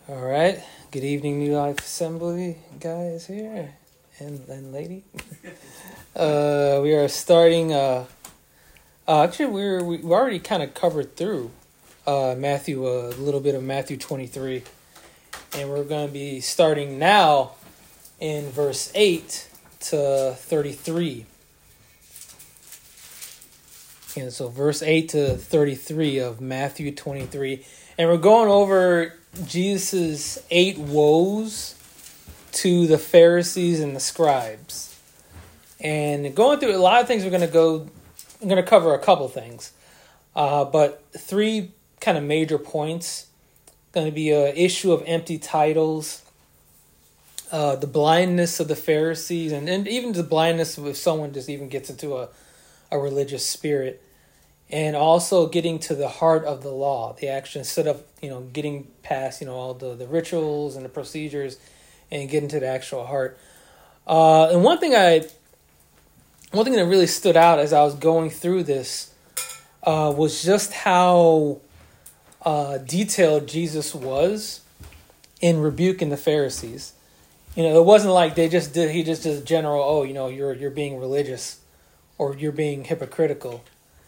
All right. Good evening, New Life Assembly guys here and lady. We are starting. Actually, we already kind of covered through Matthew, a little bit of Matthew 23, and we're going to be starting now in verse 8 to 33. And so verse 8 to 33 of Matthew 23. And we're going over Jesus' 8 woes to the Pharisees and the scribes. And going through a lot of things, I'm going to cover a couple things. But 3 kind of major points. Going to be an issue of empty titles, the blindness of the Pharisees, and even the blindness if someone just even gets into a religious spirit, and also getting to the heart of the law, the action, instead of getting past all the rituals and the procedures, and getting to the actual heart. And one thing that really stood out as I was going through this was just how detailed Jesus was in rebuking the Pharisees. It wasn't like he just did general, you're being religious or you're being hypocritical.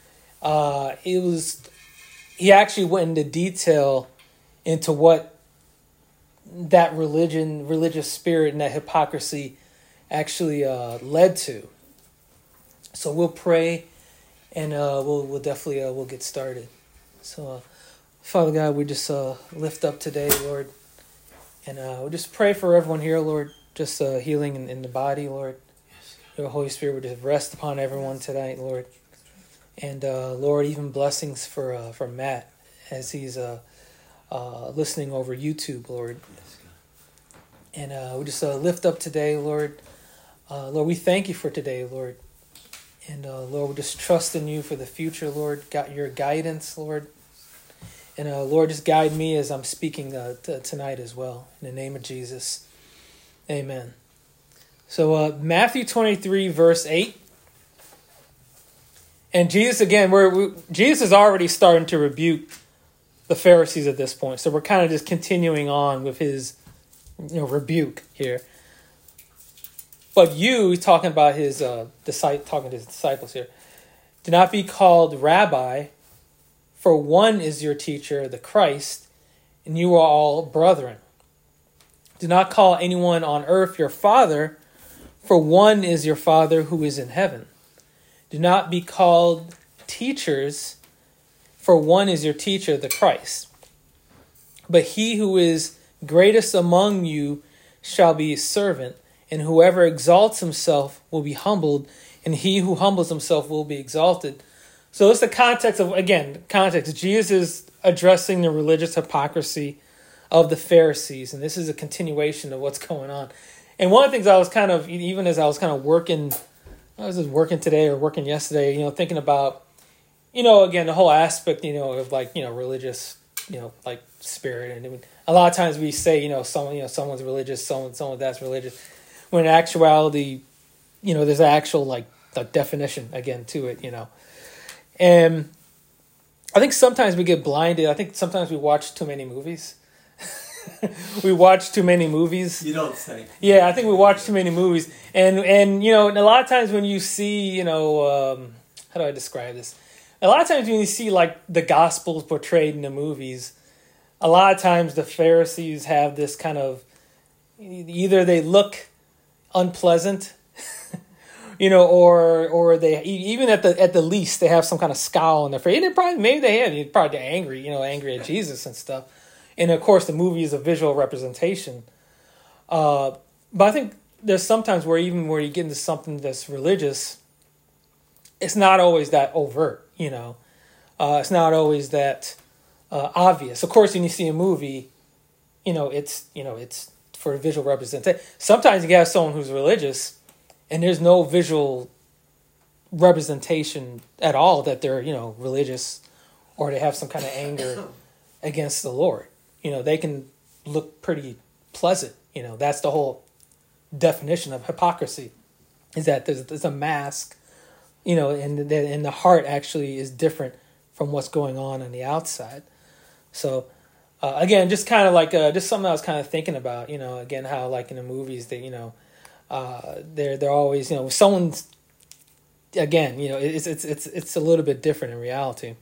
He actually went into detail into what that religious spirit and that hypocrisy actually led to. So we'll pray, and we'll definitely we'll get started. So, Father God, we just lift up today, Lord, and we'll just pray for everyone here, Lord. Just healing in the body, Lord. Your Holy Spirit would just rest upon everyone tonight, Lord. And Lord, even blessings for Matt as he's listening over YouTube, Lord. And we just lift up today, Lord. Lord, we thank you for today, Lord. And Lord, we just trust in you for the future, Lord. Got your guidance, Lord. And Lord, just guide me as I'm speaking tonight as well. In the name of Jesus, amen. So Matthew 23, verse 8. And Jesus, again, Jesus is already starting to rebuke the Pharisees at this point. So we're kind of just continuing on with his rebuke here. But he's talking about his talking to his disciples here. Do not be called rabbi, for one is your teacher, the Christ, and you are all brethren. Do not call anyone on earth your father, for one is your Father who is in heaven. Do not be called teachers, for one is your teacher, the Christ. But he who is greatest among you shall be a servant, and whoever exalts himself will be humbled, and he who humbles himself will be exalted. So it's the context. Jesus is addressing the religious hypocrisy of the Pharisees, and this is a continuation of what's going on. And one of the things I was even as I was working, I was just working today or working yesterday, thinking about, again, the whole aspect, of religious, spirit. And I mean, a lot of times we say, someone's religious, someone that's religious, when in actuality, there's an actual definition again to it, And I think sometimes we get blinded. I think sometimes we watch too many movies. We watch too many movies. You don't say. Yeah, I think we watch too many movies. And a lot of times when you see, how do I describe this? A lot of times when you see the Gospels portrayed in the movies, a lot of times the Pharisees have this kind of, either they look unpleasant, or they, even at the least, they have some kind of scowl on their face. And maybe they're angry, angry at Jesus and stuff. And of course, the movie is a visual representation. But I think there's sometimes where you get into something that's religious, it's not always that overt, It's not always that obvious. Of course, when you see a movie, it's for visual representation. Sometimes you have someone who's religious, and there's no visual representation at all that they're, religious, or they have some kind of anger against the Lord. They can look pretty pleasant. That's the whole definition of hypocrisy, is that there's a mask, and the heart actually is different from what's going on the outside. So Again, just kind of like just something I was kind of thinking about. Again, how like in the movies that they're always someone's again it's a little bit different in reality.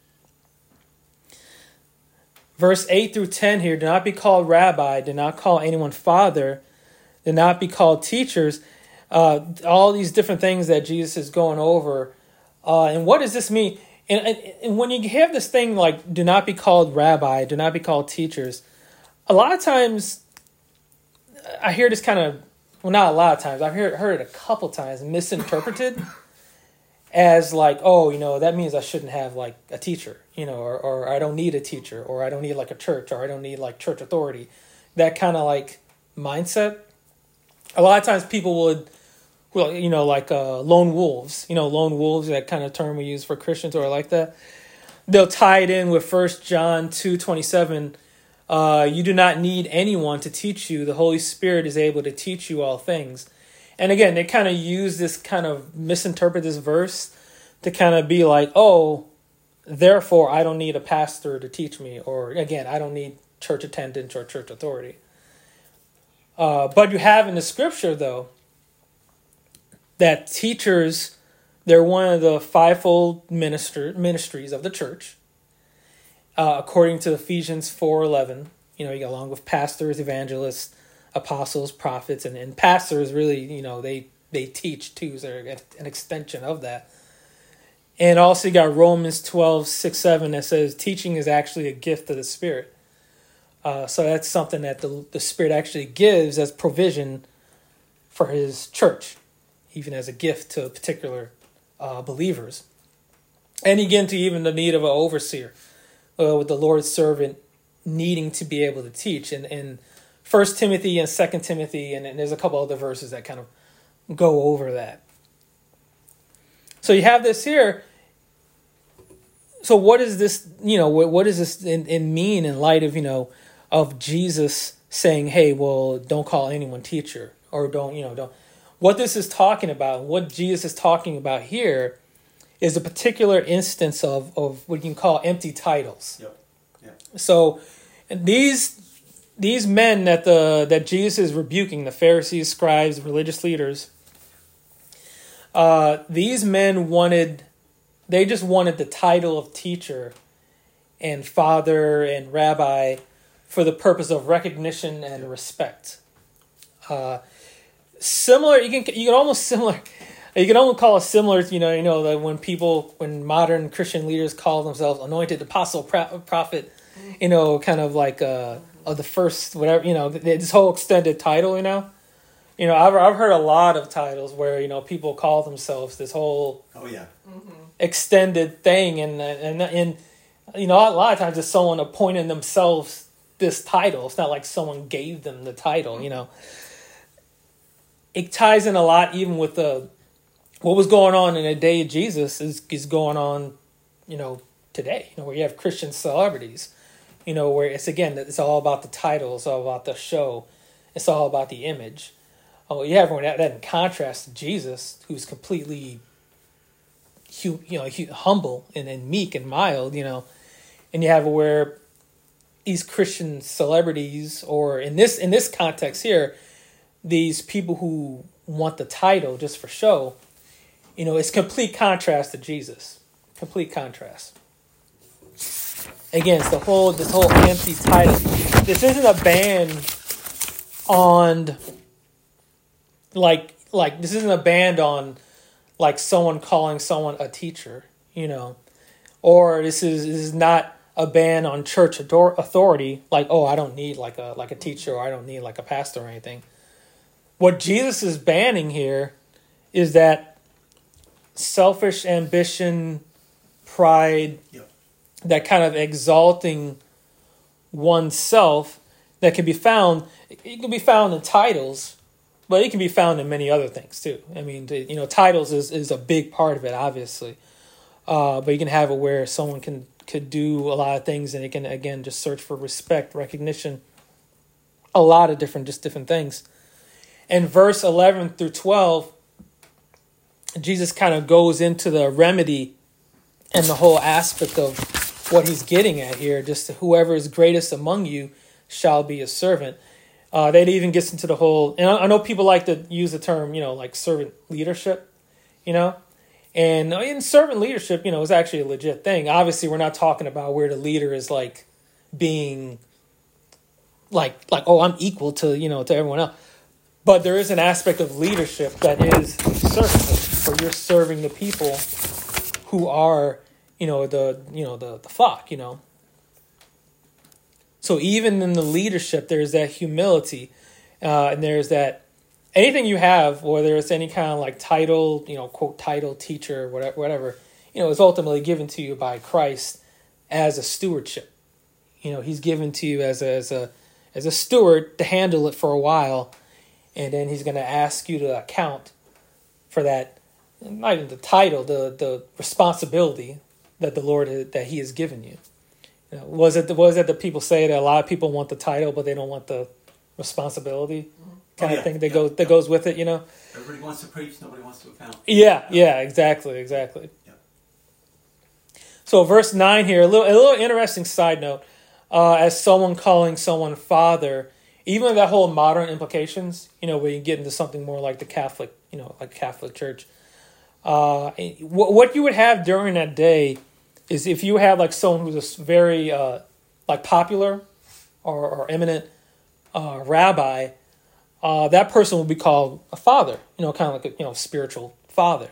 Verse 8 through 10 here: do not be called rabbi, do not call anyone father, do not be called teachers. All these different things that Jesus is going over, and what does this mean? And when you have this thing like do not be called rabbi, do not be called teachers, a lot of times I hear this kind of, well, not a lot of times, I've heard it a couple times misinterpreted as like, oh, that means I shouldn't have like a teacher, or I don't need a teacher, or I don't need like a church, or I don't need like church authority. That kind of like mindset. A lot of times people would, like lone wolves, that kind of term we use for Christians or like that. They'll tie it in with 1 John 2:27. You do not need anyone to teach you. The Holy Spirit is able to teach you all things. And again, they kind of use this kind of misinterpret this verse to kind of be like, oh, therefore I don't need a pastor to teach me. Or again, I don't need church attendance or church authority. But you have in the scripture, though, that teachers, they're one of the fivefold ministries of the church. According to Ephesians 4:11, you got along with pastors, evangelists, apostles, prophets, and pastors really, they teach too, so they're an extension of that. And also you got Romans 12:6-7 that says teaching is actually a gift of the Spirit. So that's something that the Spirit actually gives as provision for his church, even as a gift to particular believers. And you get into even the need of an overseer, with the Lord's servant needing to be able to teach. And 1 Timothy and 2 Timothy, and there's a couple other verses that kind of go over that. So you have this here. So what is this, what does this mean in light of, of Jesus saying, hey, well, don't call anyone teacher, or don't. What this is talking about, what Jesus is talking about here is a particular instance of what you can call empty titles. Yep. Yeah. So these men that Jesus is rebuking, the Pharisees, scribes, religious leaders, these men they just wanted the title of teacher and father and rabbi for the purpose of recognition and respect. Similar, you can almost call it similar, when modern Christian leaders call themselves anointed apostle, prophet, kind of like of the first, whatever, this whole extended title, I've heard a lot of titles where, people call themselves this whole extended thing. And a lot of times it's someone appointing themselves this title. It's not like someone gave them the title, It ties in a lot even with what was going on in the day of Jesus is going on, today, where you have Christian celebrities, where it's all about the title, it's all about the show, it's all about the image. Oh, you have everyone that in contrast to Jesus, who's completely, humble and meek and mild, and you have where these Christian celebrities, or in this context here, these people who want the title just for show, it's complete contrast to Jesus. Complete contrast. Again, it's this whole empty title. This isn't a ban on this isn't a ban on like someone calling someone a teacher, or this is not a ban on church authority. Like, oh, I don't need like a teacher, or I don't need like a pastor or anything. What Jesus is banning here is that selfish ambition, pride, that kind of exalting oneself that can be found. It can be found in titles, but it can be found in many other things too. I mean, titles is a big part of it, obviously. But you can have it where someone could do a lot of things, and it can, again, just search for respect, recognition, a lot of different things. In verse 11 through 12, Jesus kind of goes into the remedy and the whole aspect of what he's getting at here. Just whoever is greatest among you shall be a servant. That even gets into the whole, and I know people like to use the term, like servant leadership, and in servant leadership, is actually a legit thing. Obviously, we're not talking about where the leader is like being like, oh, I'm equal to, to everyone else. But there is an aspect of leadership that is servanthood, where you're serving the people who are, the flock, So even in the leadership, there's that humility, and there's that anything you have, whether it's any kind of like title, quote title, teacher, whatever, is ultimately given to you by Christ as a stewardship. He's given to you as a steward to handle it for a while, and then he's going to ask you to account for that, not even the title, the responsibility that the Lord that He has given you. Was it that people say that a lot of people want the title, but they don't want the responsibility kind of thing that goes with it? Everybody wants to preach, nobody wants to account. Yeah, exactly. Yeah. So verse 9 here, a little interesting side note. As someone calling someone father, even that whole modern implications, where you get into something more like the Catholic, like Catholic Church. What you would have during that day is if you had like someone who's a very like popular or eminent rabbi, that person would be called a father, kind of like a spiritual father,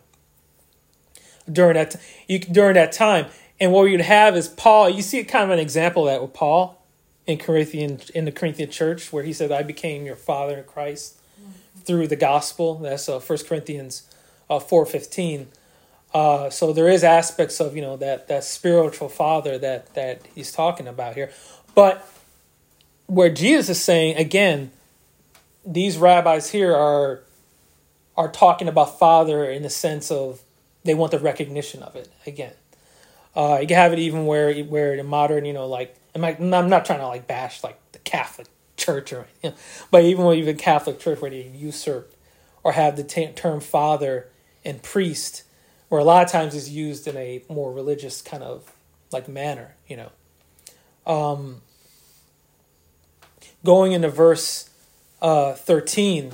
during that time. And what you'd have is Paul. You see kind of an example of that with Paul in the Corinthian church, where he said, "I became your father in Christ through the gospel." That's 1 Corinthians 4:15. So there is aspects of that spiritual father that he's talking about here, but where Jesus is saying again, these rabbis here are talking about father in the sense of they want the recognition of it again. You can have it even where the modern, I'm not trying to like bash like the Catholic Church or but even Catholic Church where they usurp or have the term father and priest, where a lot of times is used in a more religious kind of like manner, Going into verse 13.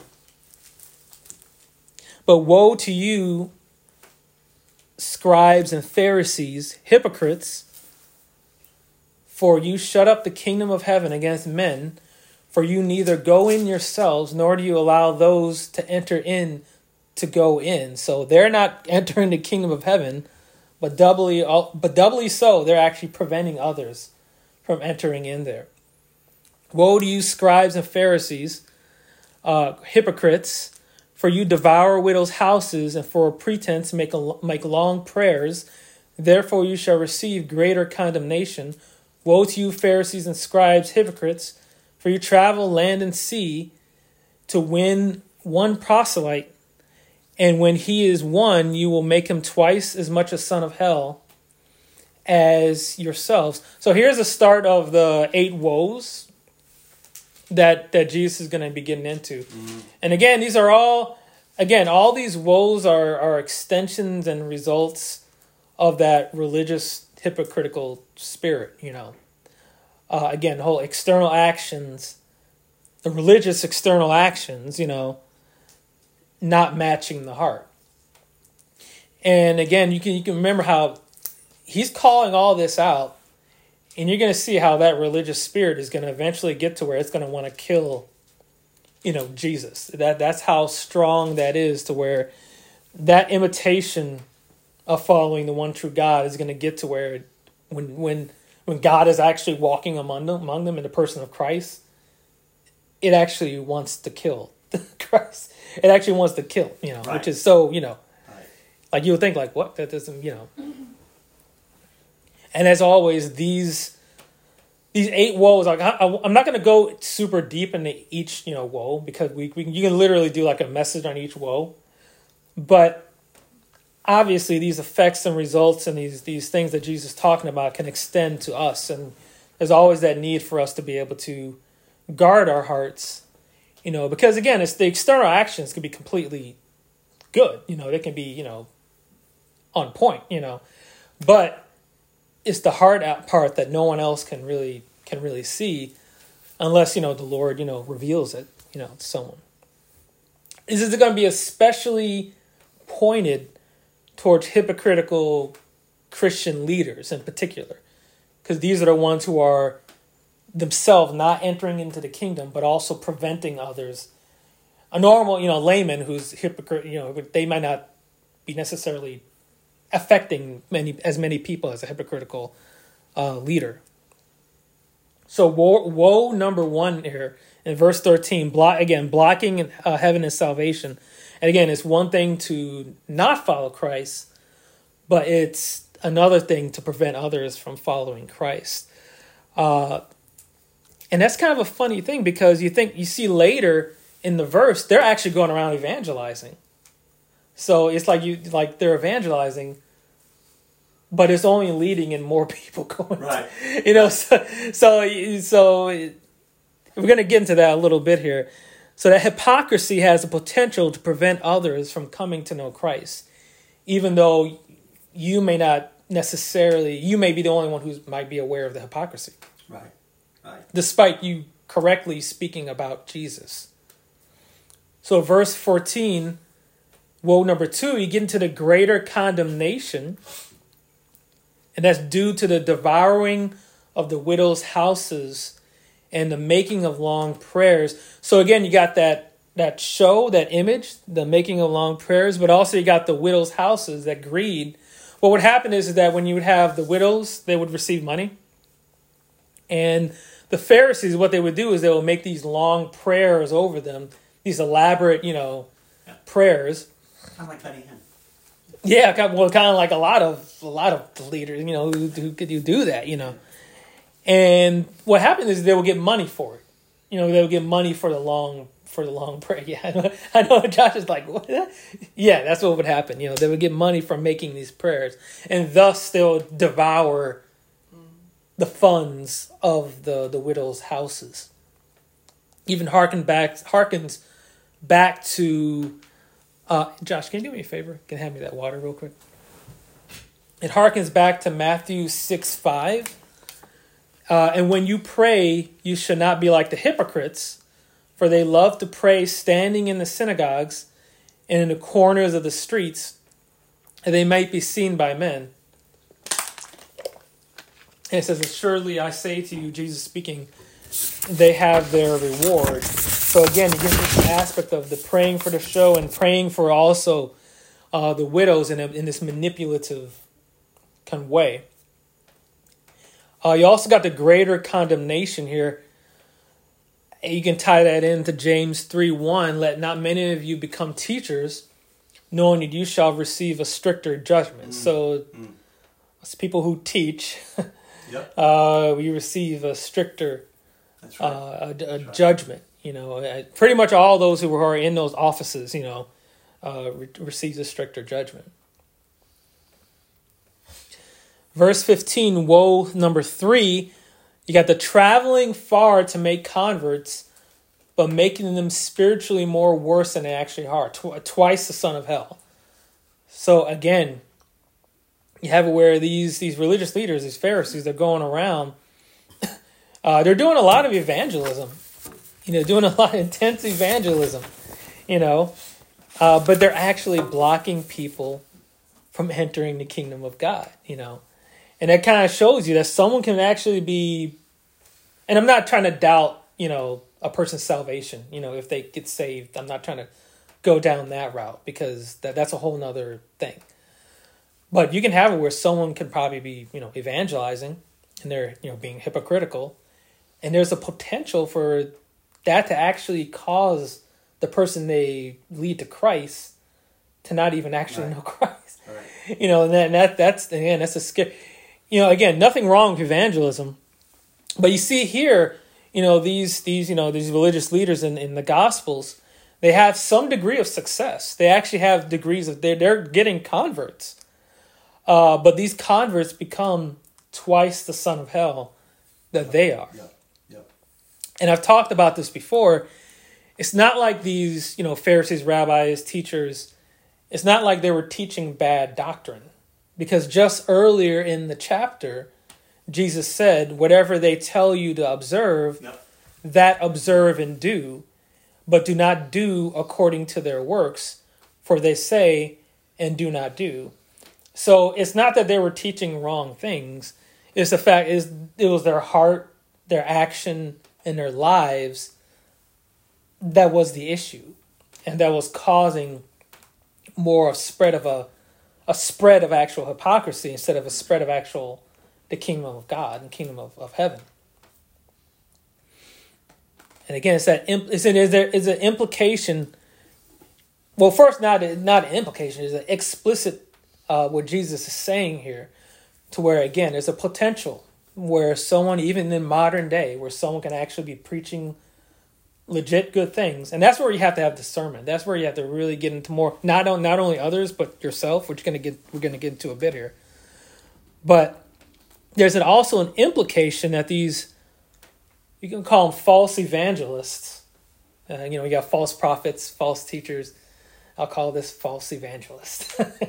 But woe to you, scribes and Pharisees, hypocrites, for you shut up the kingdom of heaven against men, for you neither go in yourselves, nor do you allow those to enter in to go in. So they're not entering the kingdom of heaven, but doubly so, they're actually preventing others from entering in there. Woe to you, scribes and Pharisees, hypocrites, for you devour widows' houses, and for a pretense make long prayers. Therefore you shall receive greater condemnation. Woe to you, Pharisees and scribes, hypocrites, for you travel land and sea to win one proselyte, and when he is won, you will make him twice as much a son of hell as yourselves. So here's the start of the 8 woes that Jesus is going to be getting into. Mm-hmm. And again, these are all these woes are extensions and results of that religious hypocritical spirit, Again, the whole external actions, the religious external actions, not matching the heart. And again, you can remember how he's calling all this out, and you're going to see how that religious spirit is going to eventually get to where it's going to want to kill, Jesus. That's how strong that is, to where that imitation of following the one true God is going to get to where when God is actually walking among them in the person of Christ, it actually wants to kill Christ. It actually wants to kill, right. Which is so, right. Like you would think like, what? That doesn't, And as always, these 8 woes, like I'm not going to go super deep into each, woe, because you can literally do like a message on each woe. But obviously these effects and results and these things that Jesus is talking about can extend to us. And there's always that need for us to be able to guard our hearts, because again, it's the external actions can be completely good. They can be, on point, but it's the hard out part that no one else can really see, unless the Lord reveals it to someone. This is going to be especially pointed towards hypocritical Christian leaders in particular, because these are the ones who are themselves not entering into the kingdom, but also preventing others. A normal, layman who's hypocrite, they might not be necessarily affecting as many people as a hypocritical leader. So woe number 1 here in verse 13, blocking heaven and salvation. And again, it's one thing to not follow Christ, but it's another thing to prevent others from following Christ. And that's kind of a funny thing, because you see later in the verse, they're actually going around evangelizing. So it's like they're evangelizing, but it's only leading in more people going. Right. So we're going to get into that a little bit here. So that hypocrisy has the potential to prevent others from coming to know Christ, even though you may not necessarily, you may be the only one who might be aware of the hypocrisy. Right. Despite you correctly speaking about Jesus. So verse 14, woe number 2, you get into the greater condemnation, and that's due to the devouring of the widow's houses and the making of long prayers. So again, you got that show, that image, the making of long prayers, but also you got the widow's houses, that greed. What would happen is that when you would have the widows, they would receive money. And the Pharisees, what they would do is they would make these long prayers over them, these elaborate, prayers. Kind of like Benny Hinn. Yeah, kind of like a lot of leaders, who could do that, And what happened is they would get money for it. They would get money for the long prayer. Yeah, I know. Josh is like, what? Yeah, that's what would happen. They would get money from making these prayers, and thus they'll devour the funds of the widow's houses. Even harkens back to Josh, can you do me a favor? Can you hand me that water real quick? It harkens back to Matthew 6:5. And when you pray, you should not be like the hypocrites, for they love to pray standing in the synagogues and in the corners of the streets, and they might be seen by men. And it says, "Surely I say to you," Jesus speaking, "they have their reward." So again, you get this aspect of the praying for the show and praying for also the widows in this manipulative kind of way. You also got the greater condemnation here. You can tie that into James 3:1. "Let not many of you become teachers, knowing that you shall receive a stricter judgment." So it's people who teach. Yep. We receive a stricter judgment. Pretty much all those who are in those offices, receives a stricter judgment. Verse 15, woe number 3, you got the traveling far to make converts, but making them spiritually more worse than they actually are, twice the son of hell. So again, you have where these religious leaders, these Pharisees, they're going around, they're doing a lot of evangelism, doing a lot of intense evangelism, but they're actually blocking people from entering the kingdom of God, And that kind of shows you that someone can actually be, and I'm not trying to doubt, a person's salvation, if they get saved. I'm not trying to go down that route, because that's a whole nother thing. But you can have it where someone can probably be, evangelizing, and they're, being hypocritical. And there's a potential for that to actually cause the person they lead to Christ to not even actually know Christ. Right. And that's a scary. Again, nothing wrong with evangelism, but you see here, these religious leaders in the Gospels, they have some degree of success. They actually have degrees of they're getting converts, but these converts become twice the son of hell that they are. Yep. And I've talked about this before. It's not like these Pharisees, rabbis, teachers. It's not like they were teaching bad doctrine. Because just earlier in the chapter, Jesus said, whatever they tell you to observe, Yep. that observe and do, but do not do according to their works, for they say and do not do. So it's not that they were teaching wrong things. It's the fact is it was their heart, their action, and their lives that was the issue, and that was causing more of spread of a spread of actual hypocrisy instead of a spread of actual the kingdom of God and kingdom of heaven. And again, is there an implication? Well, first, not an implication. It's an explicit what Jesus is saying here, to where again there's a potential where someone, even in modern day, where someone can actually be preaching legit good things, and that's where you have to have discernment. That's where you have to really get into more not only others but yourself, which we're gonna get into a bit here. But there's also an implication that these, you can call them false evangelists. You got false prophets, false teachers. I'll call this false evangelist.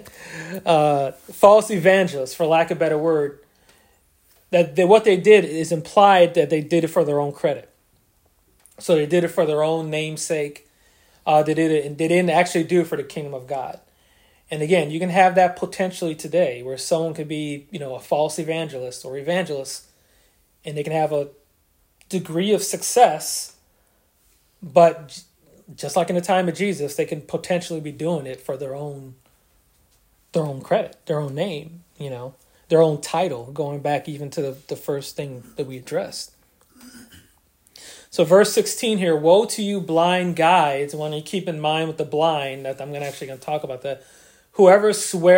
False evangelists, for lack of a better word. That what they did is implied that they did it for their own credit. So they did it for their own namesake. They didn't actually do it for the kingdom of God. And again, you can have that potentially today, where someone could be, a false evangelist or evangelist, and they can have a degree of success, but just like in the time of Jesus, they can potentially be doing it for their own credit, their own name, their own title, going back even to the first thing that we addressed. So verse 16 here, woe to you blind guides. I want you to keep in mind with the blind, that I'm actually going to talk about that. Woe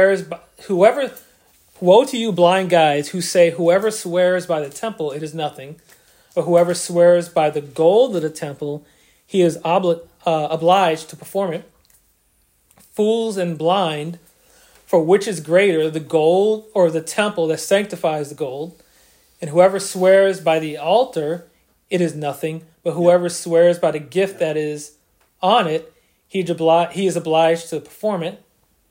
to you blind guides who say, whoever swears by the temple, it is nothing. But whoever swears by the gold of the temple, he is obliged to perform it. Fools and blind, for which is greater, the gold or the temple that sanctifies the gold? And whoever swears by the altar, it is nothing. But whoever swears by the gift that is on it, he is obliged to perform it.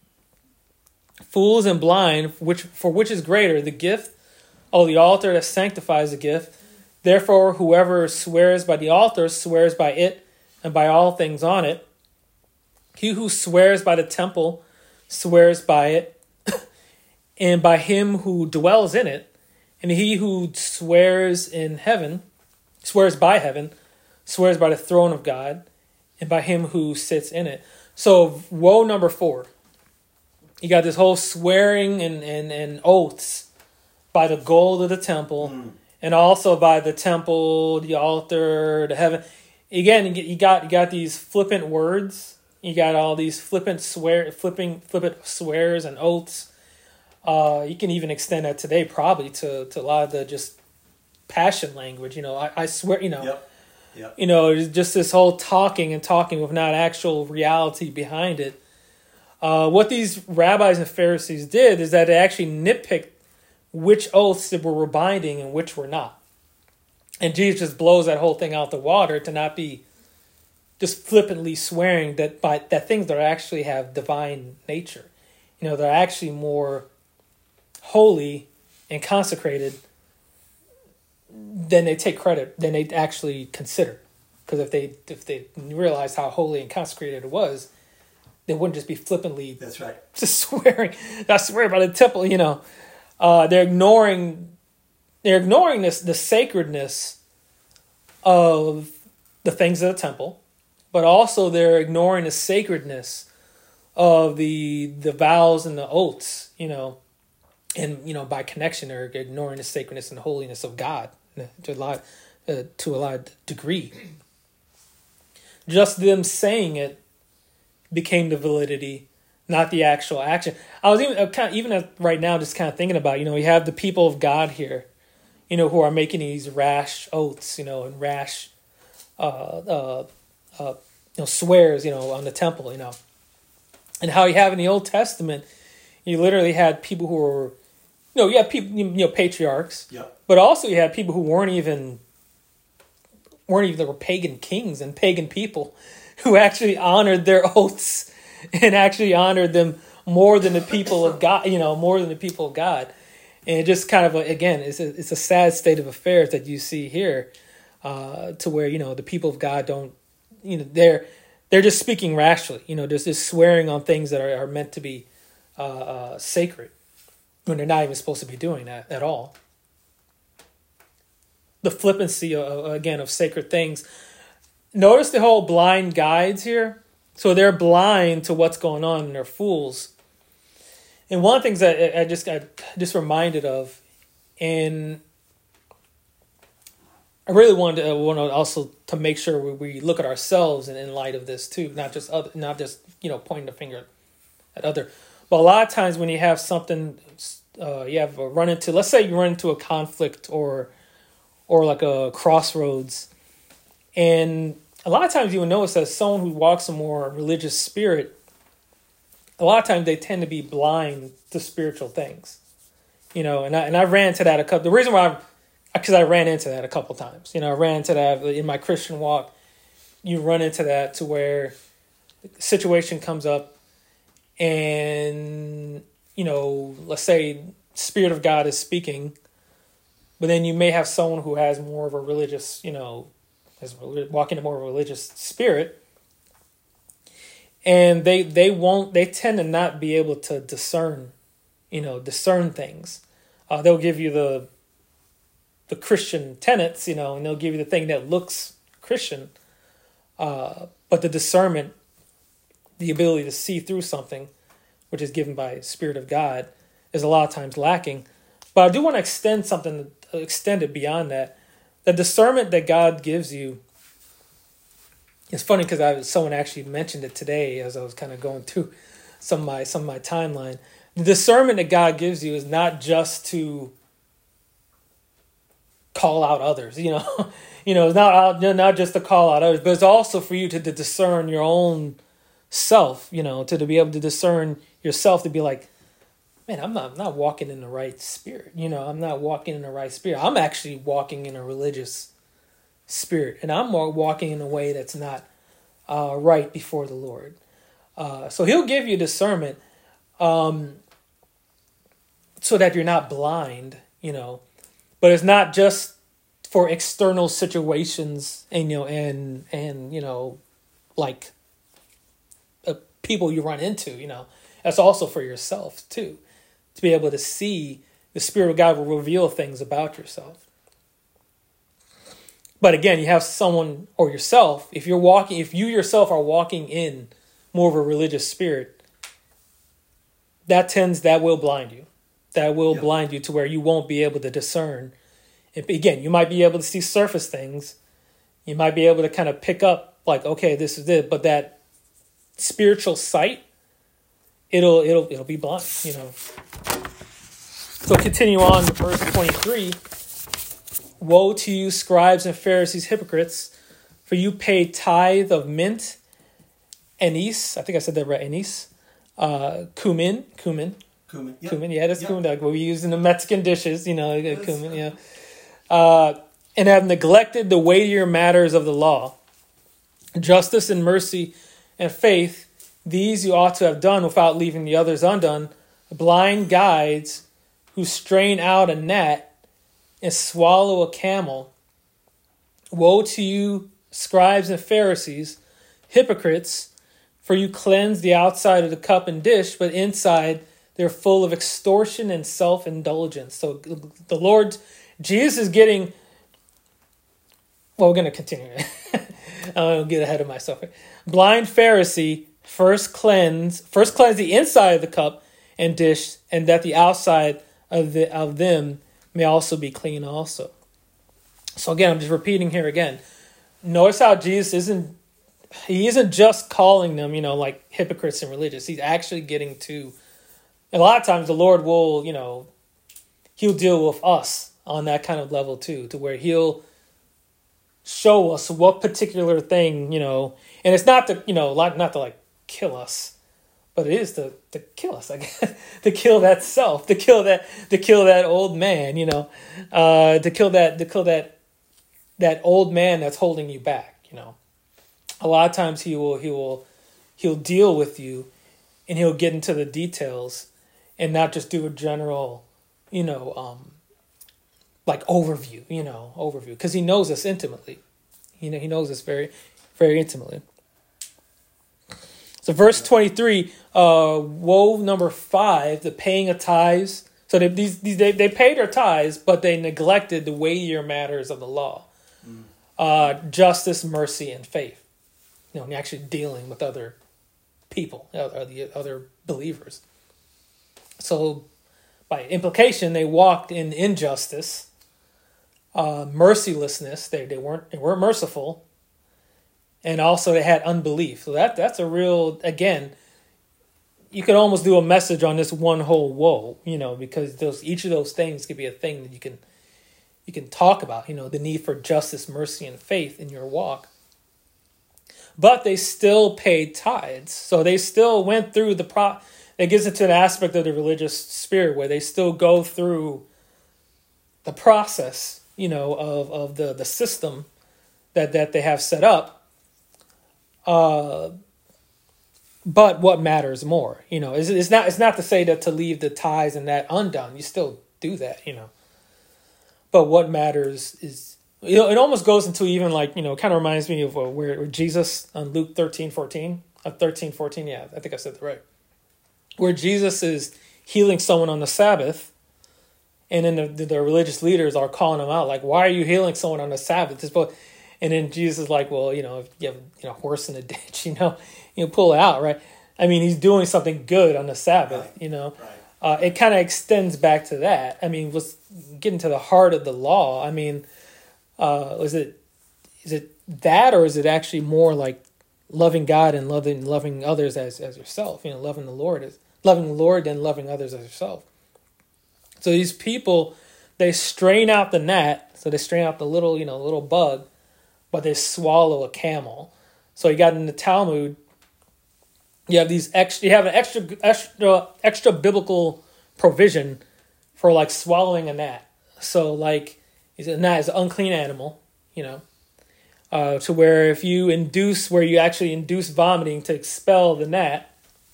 Fools and blind, for which is greater, the gift or the altar that sanctifies the gift? Therefore, whoever swears by the altar swears by it and by all things on it. He who swears by the temple swears by it and by him who dwells in it. And he who swears by heaven, swears by the throne of God and by him who sits in it. So, woe number 4. You got this whole swearing and oaths by the gold of the temple, and also by the temple, the altar, the heaven. Again, you got these flippant words. You got all these flippant swears and oaths. You can even extend that today probably to a lot of the just passion language. I swear. Yep. Just this whole talking with not actual reality behind it. What these rabbis and Pharisees did is that they actually nitpicked which oaths that were binding and which were not. And Jesus just blows that whole thing out the water to not be just flippantly swearing that things that actually have divine nature. They're actually more holy and consecrated than they take credit, than they actually consider. Because if they realized how holy and consecrated it was, they wouldn't just be flippantly. That's right. Just swearing. I swear by the temple. They're ignoring the sacredness of the things of the temple, but also they're ignoring the sacredness of the vows and the oaths. And by connection, they're ignoring the sacredness and holiness of God to a lot of degree. Just them saying it became the validity, not the actual action. I was right now just kind of thinking about, we have the people of God here, who are making these rash oaths, and rash, swears, on the temple, and how you have in the Old Testament, you literally had people who were, you had people, patriarchs, but also you had people who weren't even there were pagan kings and pagan people who actually honored their oaths and actually honored them more than the people of God, more than the people of God. And it just kind of, again, it's a sad state of affairs that you see here, to where, the people of God don't, they're just speaking rashly, just swearing on things that are meant to be sacred, when they're not even supposed to be doing that at all. The flippancy, again, of sacred things. Notice the whole blind guides here. So they're blind to what's going on, and they're fools. And one of the things that I just got reminded of, and I really want to also to make sure we look at ourselves in light of this too, not just pointing the finger at other. But a lot of times when you have something, let's say you run into a conflict or like a crossroads, and a lot of times you will notice that someone who walks a more religious spirit, a lot of times they tend to be blind to spiritual things, and I ran into that the reason why because I ran into that a couple times, I ran into that in my Christian walk. You run into that to where the situation comes up, and let's say Spirit of God is speaking, but then you may have someone who has more of a religious, walking in a more religious spirit, and they tend to not be able to discern things. They'll give you the Christian tenets, and they'll give you the thing that looks Christian, but the discernment, the ability to see through something, which is given by Spirit of God, is a lot of times lacking. But I do want to extend it beyond that. The discernment that God gives you, it's funny because someone actually mentioned it today as I was kind of going through some of my timeline. The discernment that God gives you is not just to call out others, it's not just to call out others, but it's also for you to discern your own self, to be able to discern yourself, to be like, man, I'm not walking in the right spirit. I'm not walking in the right spirit. I'm actually walking in a religious spirit, and I'm walking in a way that's not right before the Lord. So He'll give you discernment, so that you're not blind, But it's not just for external situations, and like people you run into, That's also for yourself too, to be able to see. The Spirit of God will reveal things about yourself. But again, you have someone or yourself. If you yourself are walking in more of a religious spirit, that will blind you. That will blind you to where you won't be able to discern. Again, you might be able to see surface things. You might be able to kind of pick up like, okay, this is it. But that spiritual sight, it'll be blind, So continue on to verse 23. Woe to you, scribes and Pharisees, hypocrites, for you pay tithe of mint, anise. I think I said that right, anise. Cumin. Cumin, yeah. Cumin, yeah, that's cumin. Like what we use in the Mexican dishes, cumin, yeah. And have neglected the weightier matters of the law, justice and mercy and faith. These you ought to have done without leaving the others undone. Blind guides who strain out a gnat and swallow a camel. Woe to you, scribes and Pharisees, hypocrites, for you cleanse the outside of the cup and dish, but inside they're full of extortion and self-indulgence. So the Lord, Jesus is getting, we're going to continue. I'll get ahead of myself. Blind Pharisee, first cleanse the inside of the cup and dish, and that the outside of them may also be clean also. So again, I'm just repeating here again. Notice how Jesus isn't just calling them, like hypocrites and religious. He's actually getting to, a lot of times the Lord will, He'll deal with us on that kind of level too, to where He'll show us what particular thing, and it's not to, not to like kill us, but it is to kill us, I guess, to kill that self, to kill that old man, to kill that old man that's holding you back, A lot of times he'll deal with you, and He'll get into the details, and not just do a general like overview, because he knows us intimately. He knows us very, very intimately. So verse 23, woe number 5, the paying of tithes. So they paid their tithes, but they neglected the weightier matters of the law. Justice, mercy, and faith. And actually dealing with other people, the other believers. So by implication, they walked in injustice, mercilessness. They weren't merciful, and also they had unbelief. So that's a real, again, you could almost do a message on this one whole woe, because each of those things could be a thing that you can talk about. The need for justice, mercy, and faith in your walk. But they still paid tithes, so they still went through it gets into an aspect of the religious spirit where they still go through the process, of the system that they have set up. But what matters more, it's not to say that to leave the tithes and that undone. You still do that, But what matters is, it almost goes into even like, kind of reminds me of where Jesus on Luke 13:14, yeah, I think I said that right. Where Jesus is healing someone on the Sabbath, and then the religious leaders are calling him out, like, why are you healing someone on the Sabbath? And then Jesus is like, well, if you have a horse in a ditch, pull it out, right? I mean, he's doing something good on the Sabbath, Right. It kind of extends back to that. I mean, let's get into the heart of the law. I mean, is it that, or is it actually more like loving God and loving others as yourself? Loving the Lord and loving others as yourself. So these people, they strain out the gnat, so they strain out the little bug, but they swallow a camel. So you got in the Talmud, you have an extra biblical provision for like swallowing a gnat. So like, a gnat is an unclean animal, to where if you actually induce vomiting to expel the gnat,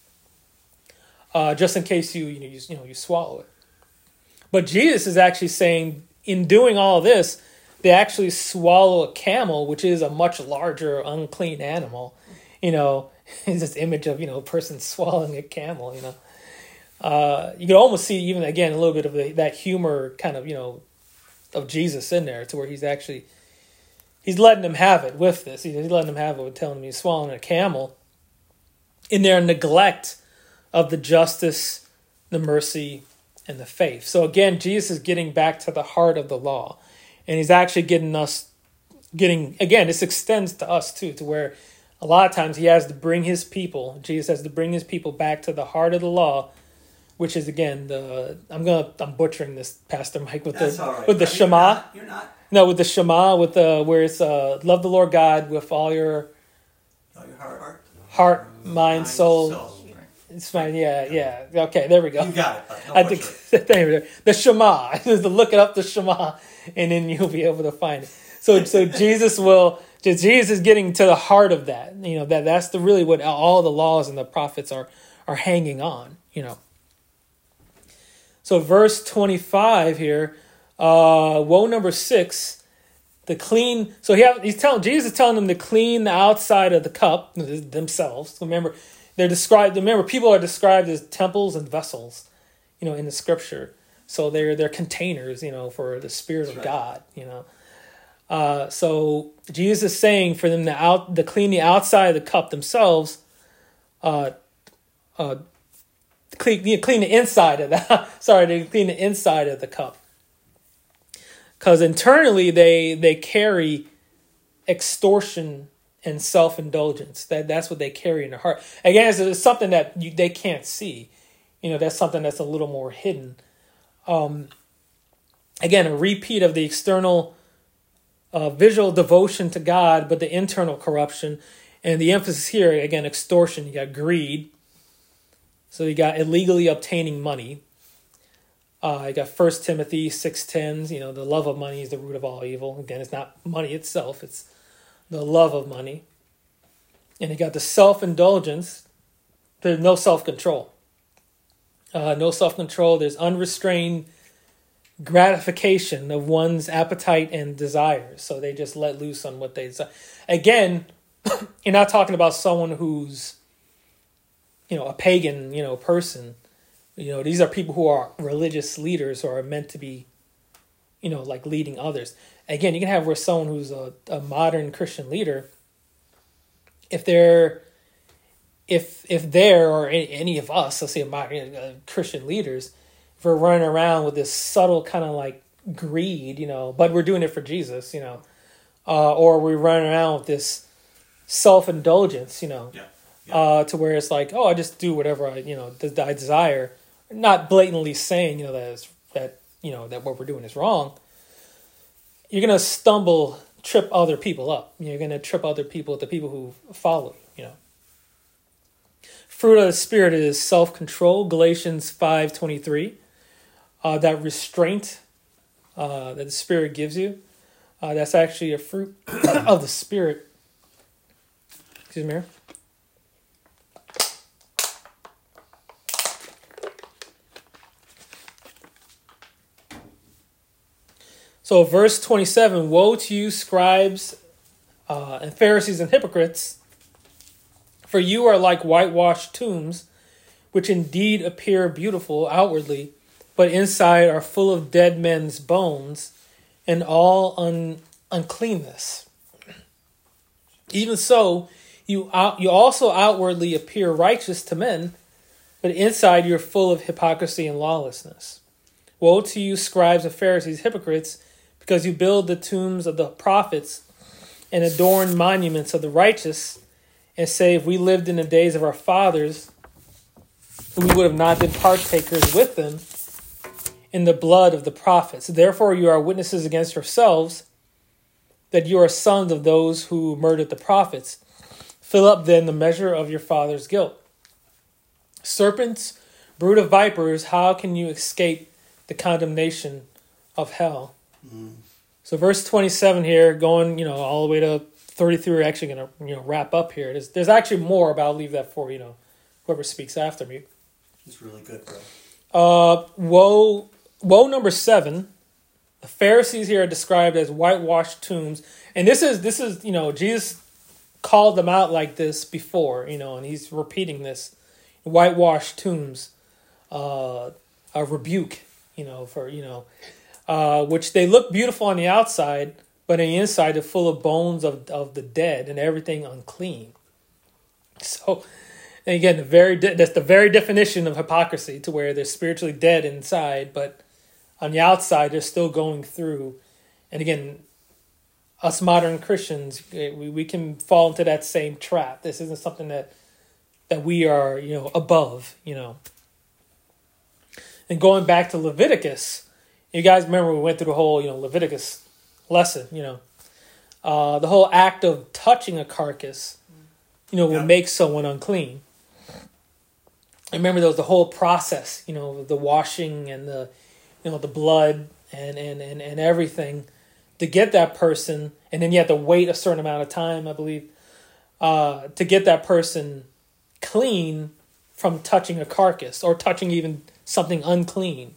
just in case you swallow it. But Jesus is actually saying, in doing all this, they actually swallow a camel, which is a much larger unclean animal. It's this image of a person swallowing a camel. You can almost see even again a little bit of that humor kind of of Jesus in there, to where he's letting them have it with this. He's letting them have it with telling them he's swallowing a camel in their neglect of the justice, the mercy, and the faith. So again, Jesus is getting back to the heart of the law, and he's actually again, this extends to us too, to where a lot of times Jesus has to bring his people back to the heart of the law, which is again I'm butchering this, Pastor Mike, with the Shema. You're not. No, with the Shema, where it's love the Lord God with all your heart, mind, soul. It's fine. Yeah. Okay, there we go. You got it. No I think the Shema. Just to look it up, the Shema, and then you'll be able to find it. So Jesus is getting to the heart of that. That's really what all the laws and the prophets are hanging on. So verse 25 here, woe number 6, the clean. So Jesus is telling them to clean the outside of the cup themselves. Remember, people are described as temples and vessels, in the scripture. So they're containers, for the Spirit of God, So Jesus is saying for them to clean the outside of the cup themselves, clean the inside of clean the inside of the cup. Because internally they carry extortion and self-indulgence. That's what they carry in their heart. Again, it's something that they can't see. That's something that's a little more hidden. Again, a repeat of the external visual devotion to God, but the internal corruption. And the emphasis here, again, extortion. You got greed. So you got illegally obtaining money. You got 1 Timothy 6:10. The love of money is the root of all evil. Again, it's not money itself. It's the love of money. And you got the self-indulgence. There's no self-control. No self-control. There's unrestrained gratification of one's appetite and desires. So they just let loose on what they desire. Again, you're not talking about someone who's, a pagan, person. These are people who are religious leaders who are meant to be, like leading others. Again, you can have where someone who's a modern Christian leader, if they're or any of us, let's say Christian leaders, if we're running around with this subtle kind of like greed, but we're doing it for Jesus, or we're running around with this self-indulgence, to where it's like, oh, I just do whatever I desire, not blatantly saying, that what we're doing is wrong. You're going to trip other people up. You're going to trip other people, the people who follow you, Fruit of the Spirit is self-control, Galatians 5:23. That restraint that the Spirit gives you, that's actually a fruit of the Spirit. Excuse me. So verse 27, woe to you, scribes and Pharisees and hypocrites, for you are like whitewashed tombs, which indeed appear beautiful outwardly, but inside are full of dead men's bones and all uncleanness. Even so, you also outwardly appear righteous to men, but inside you're full of hypocrisy and lawlessness. Woe to you, scribes and Pharisees, hypocrites, because you build the tombs of the prophets and adorn monuments of the righteous, and say, if we lived in the days of our fathers, we would have not been partakers with them in the blood of the prophets. Therefore you are witnesses against yourselves that you are sons of those who murdered the prophets. Fill up then the measure of your father's guilt. Serpents, brood of vipers, how can you escape the condemnation of hell? So verse 27 here, going, all the way to 33, we're actually going to, wrap up here. There's actually more, but I'll leave that for, whoever speaks after me. It's really good, bro. Woe number 7. The Pharisees here are described as whitewashed tombs. And this is, Jesus called them out like this before, and he's repeating this. Whitewashed tombs, a rebuke, which they look beautiful on the outside, but on the inside they're full of bones of the dead and everything unclean. So, and again, that's the very definition of hypocrisy, to where they're spiritually dead inside, but on the outside they're still going through. And again, us modern Christians, we can fall into that same trap. This isn't something that we are, above, And going back to Leviticus, you guys remember we went through the whole, Leviticus lesson, the whole act of touching a carcass, will make someone unclean. I remember there was the whole process, the washing and the, the blood and everything to get that person. And then you have to wait a certain amount of time, I believe, to get that person clean from touching a carcass or touching even something unclean,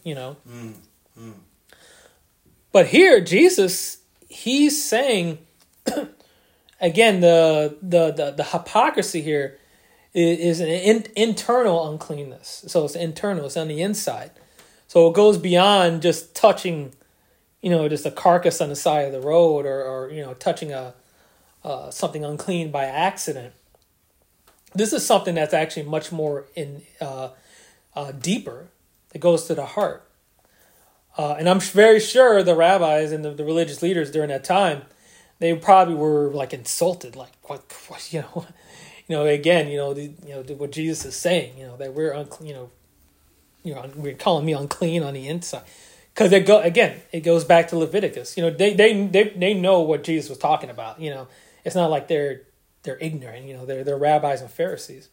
But here, Jesus, he's saying, again, the hypocrisy here is an internal uncleanness. So it's internal, it's on the inside. So it goes beyond just touching, just a carcass on the side of the road or touching something unclean by accident. This is something that's actually much more deeper. It goes to the heart. And I'm very sure the rabbis and the religious leaders during that time, they probably were like insulted, like what again, what Jesus is saying, that we're we're calling me unclean on the inside, because it goes back to Leviticus. They know what Jesus was talking about. It's not like they're ignorant. They're rabbis and Pharisees.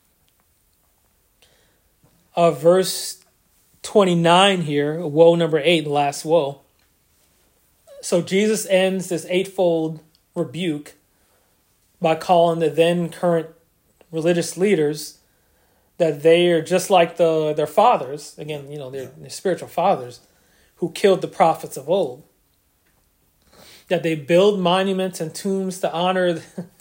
Verse 29 here, woe number 8, the last woe. So Jesus ends this eightfold rebuke by calling the then current religious leaders that they are just like their fathers. Again, their spiritual fathers, who killed the prophets of old. That they build monuments and tombs to honor.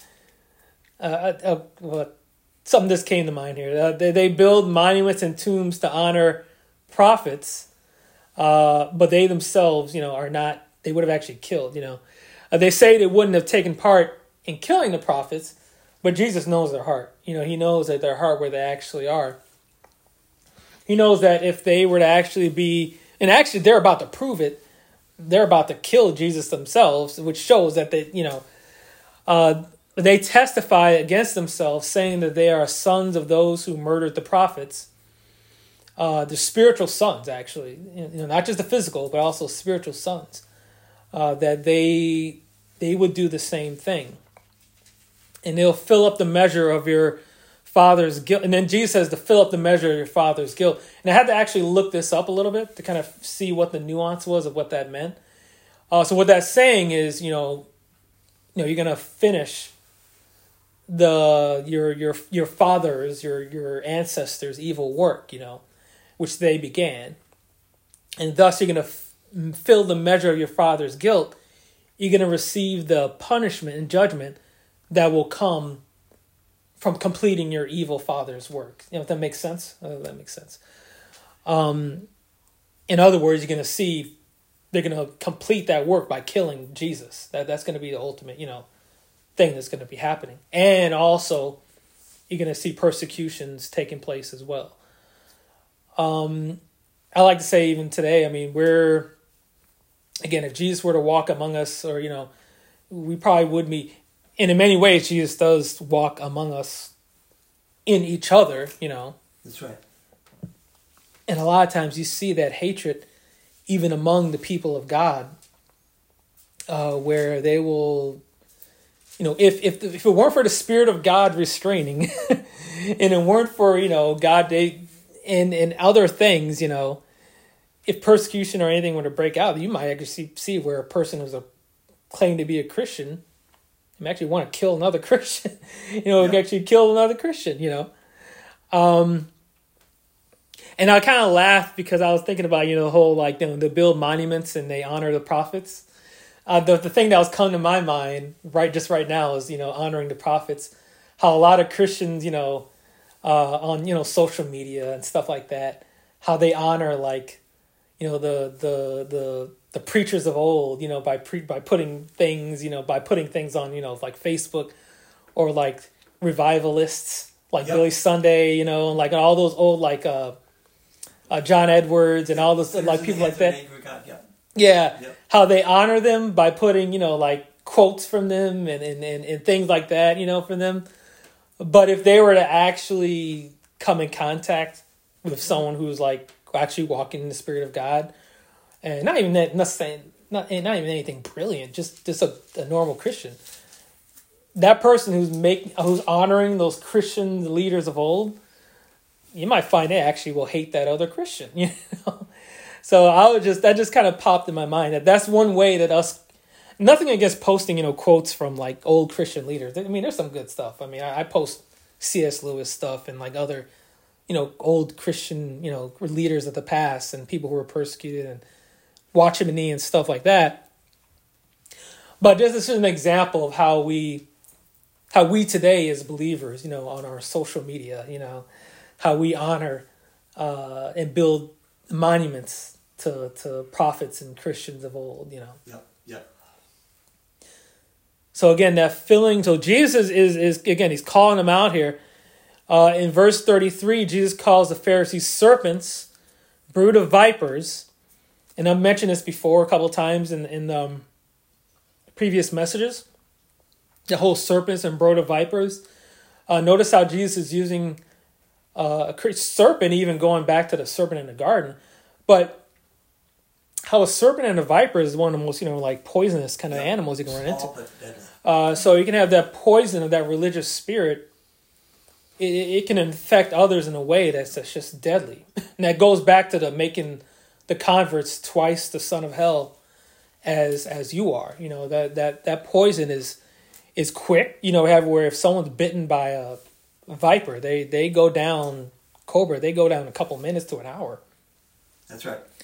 Something just came to mind here. They build monuments and tombs to honor prophets, but they themselves, are not. They would have actually killed. They say they wouldn't have taken part in killing the prophets, but Jesus knows their heart. He knows that their heart where they actually are. He knows that if they were to actually be, and actually they're about to prove it. They're about to kill Jesus themselves, which shows that they testify against themselves, saying that they are sons of those who murdered the prophets. The spiritual sons, actually, not just the physical, but also spiritual sons. That they would do the same thing, and they'll fill up the measure of your father's guilt. And then Jesus says to fill up the measure of your father's guilt. And I had to actually look this up a little bit to kind of see what the nuance was of what that meant. So what that's saying is, you're going to finish your father's, your ancestors' evil work, which they began. And thus you're going to fill the measure of your father's guilt. You're going to receive the punishment and judgment that will come from completing your evil father's work. If that makes sense? That makes sense. In other words, you're going to see they're going to complete that work by killing Jesus. That's going to be the ultimate, thing that's going to be happening. And also, you're going to see persecutions taking place as well. I like to say even today, if Jesus were to walk among us, or, we probably would meet. And in many ways, Jesus does walk among us in each other, That's right. And a lot of times you see that hatred even among the people of God, where they will, if it weren't for the Spirit of God restraining, and it weren't for, God, and other things, if persecution or anything were to break out, you might actually see where a person who's claimed to be a Christian actually want to kill another Christian, actually kill another Christian, And I kind of laughed because I was thinking about, the whole, they build monuments and they honor the prophets. The thing that was coming to my mind right now is, honoring the prophets. How a lot of Christians, on, social media and stuff like that, how they honor, the preachers of old, by putting things, on, like Facebook, or revivalists, Billy Sunday, and all those old, John Edwards and all those people like that. Yeah. Yep. How they honor them by putting, quotes from them and things like that, from them. But if they were to actually come in contact with someone who's actually walking in the Spirit of God, and not even anything brilliant, just a normal Christian, that person who's honoring those Christian leaders of old, you might find they actually will hate that other Christian, So that just kind of popped in my mind that's one way that us, nothing against posting, quotes from old Christian leaders. There's some good stuff. I post C.S. Lewis stuff and other, old Christian, leaders of the past and people who were persecuted, and Watchman Nee and stuff like that. But this is an example of how we today as believers, on our social media, how we honor and build monuments to prophets and Christians of old, Yep. So again, that filling. So Jesus is again, he's calling them out here. In verse 33, Jesus calls the Pharisees serpents, brood of vipers, and I've mentioned this before a couple of times in previous messages. The whole serpents and brood of vipers. Notice how Jesus is using a serpent, even going back to the serpent in the garden, but how a serpent and a viper is one of the most, poisonous kind of animals you can run into. So you can have that poison of that religious spirit. It can infect others in a way that's just deadly. And that goes back to making the converts twice the son of hell as you are. That poison is quick. Where if someone's bitten by a viper, they go down, cobra, they go down a couple minutes to an hour. That's right.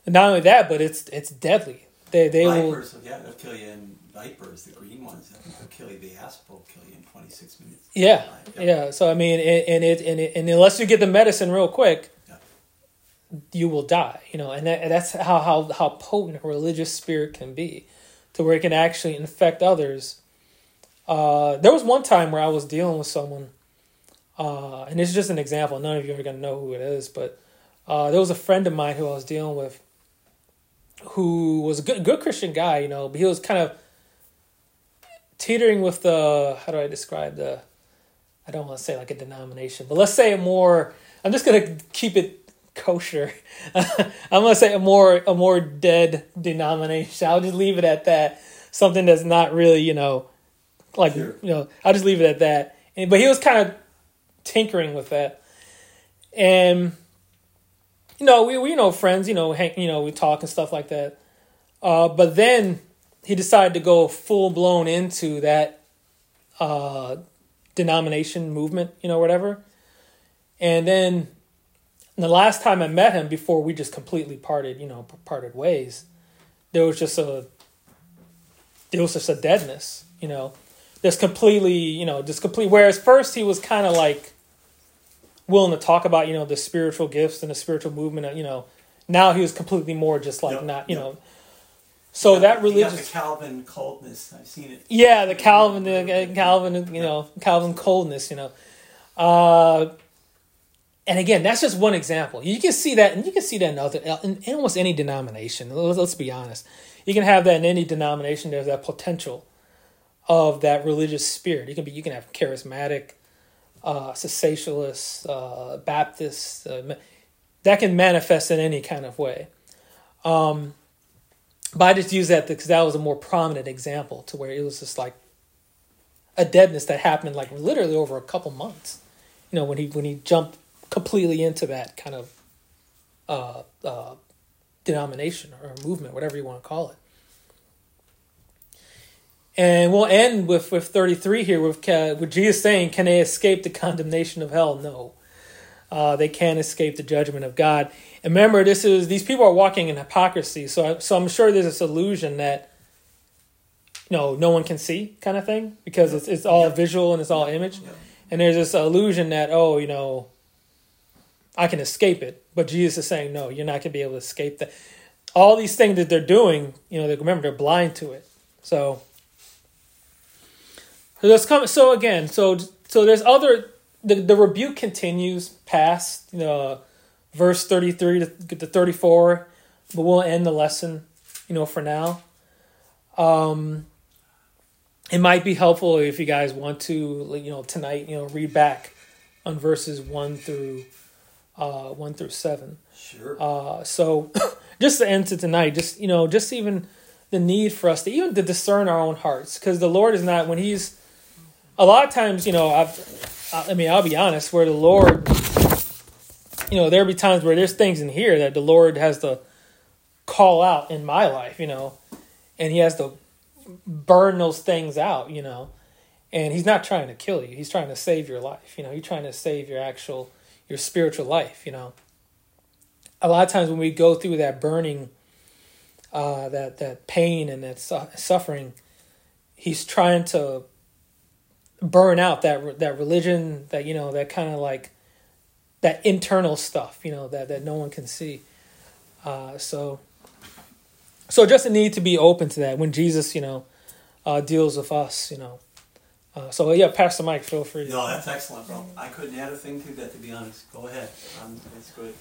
And not only that, but it's deadly. They will. Vipers, yeah, they'll kill you in vipers, the green ones. I think they'll kill you. The asp will kill you in 26 minutes. Yeah, yeah. So I mean, and unless you get the medicine real quick, you will die. And that's how potent a religious spirit can be, to where it can actually infect others. There was one time where I was dealing with someone, and it's just an example. None of you are going to know who it is, but there was a friend of mine who I was dealing with, who was a good Christian guy, but he was kind of teetering with how do I describe I don't want to say like a denomination, but let's say I'm just going to keep it kosher. I'm going to say a more dead denomination. I'll just leave it at that. Something that's not really, I'll just leave it at that. But he was kind of tinkering with that. And we friends, we talk and stuff like that. But then he decided to go full blown into that denomination movement, whatever. And then the last time I met him before we just completely parted ways, there was just a deadness, There's completely, whereas first he was kind of like willing to talk about, the spiritual gifts and the spiritual movement, now he was completely more just like So that religious, the Calvin coldness, I've seen it. Yeah, the Calvin, Calvin coldness, and again, that's just one example. You can see that, and you can see that in almost any denomination. Let's be honest. You can have that in any denomination. There's that potential of that religious spirit. You can have charismatic, cessationalists, Baptists. That can manifest in any kind of way. But I just use that because that was a more prominent example, to where it was just like a deadness that happened like literally over a couple months. When he jumped completely into that kind of denomination or movement, whatever you want to call it. And we'll end with 33 here with Jesus saying, "Can they escape the condemnation of hell? No, they can't escape the judgment of God." And remember, these people are walking in hypocrisy. So I'm sure there's this illusion that no one can see, kind of thing, because it's all visual and it's all image. And there's this illusion that I can escape it, but Jesus is saying, no, you're not going to be able to escape that. All these things that they're doing, remember, they're blind to it. So let's come. So again, so there's the rebuke continues past verse 33 to 34, but we'll end the lesson, for now. It might be helpful if you guys want to, tonight, read back on verses 1 through 7. Sure. So just to end to tonight, just even the need for us to even to discern our own hearts, because the Lord is not, when he's, a lot of times, I'll be honest, where the Lord, there'll be times where there's things in here that the Lord has to call out in my life, and he has to burn those things out, and he's not trying to kill you. He's trying to save your life. He's trying to save your spiritual life. A lot of times when we go through that burning, that pain and that suffering, he's trying to burn out that religion, that that kind of like that internal stuff, that no one can see. So just a need to be open to that when Jesus, deals with us, So yeah, Pastor Mike, feel free. No, that's excellent, bro. I couldn't add a thing to that, to be honest. Go ahead. That's good.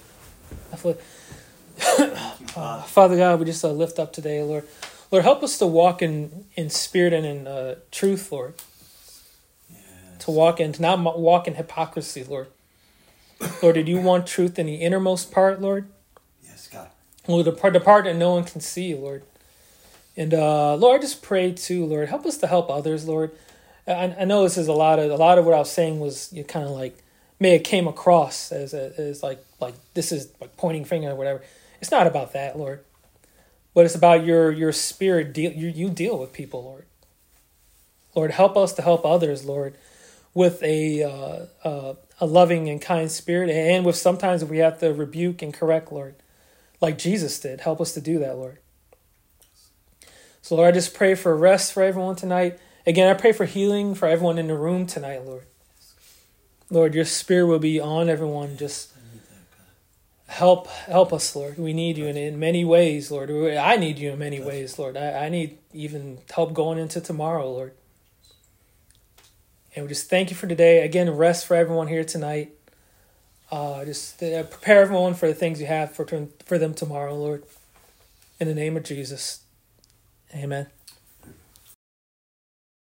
Father God, we just lift up today, Lord. Lord, help us to walk in spirit and in truth, Lord. Yes. To not walk in hypocrisy, Lord. Lord, did you want truth in the innermost part, Lord? Yes, God. Lord, the part that no one can see, Lord. And Lord, I just pray too, Lord, help us to help others, Lord. I know this is a lot of what I was saying was kind of like may have came across as like this is like pointing finger or whatever. It's not about that, Lord, but it's about your spirit. You deal with people, Lord. Lord, help us to help others, Lord, with a loving and kind spirit, and with sometimes if we have to rebuke and correct, Lord, like Jesus did. Help us to do that, Lord. So, Lord, I just pray for rest for everyone tonight. Again, I pray for healing for everyone in the room tonight, Lord. Lord, your spirit will be on everyone. Just help us, Lord. We need you in many ways, Lord. I need you in many ways, Lord. I need even help going into tomorrow, Lord. And we just thank you for today. Again, rest for everyone here tonight. Just prepare everyone for the things you have for them tomorrow, Lord. In the name of Jesus, amen.